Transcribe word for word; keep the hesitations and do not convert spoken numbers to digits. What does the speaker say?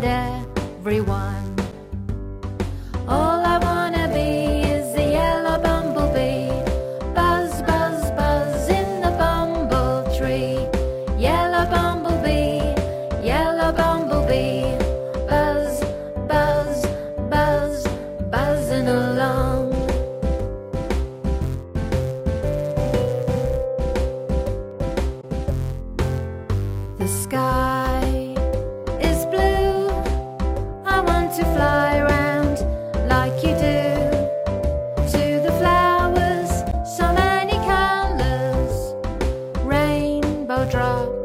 and everyone. All I wanna be is a yellow bumblebee. Buzz, buzz, buzz in the bumble tree. Yellow bumblebee, yellow bumblebee. Buzz, buzz, buzz, buzzing along. The sky is blue. I want to fly around like you do. To the flowers, so many colors. Rainbow drops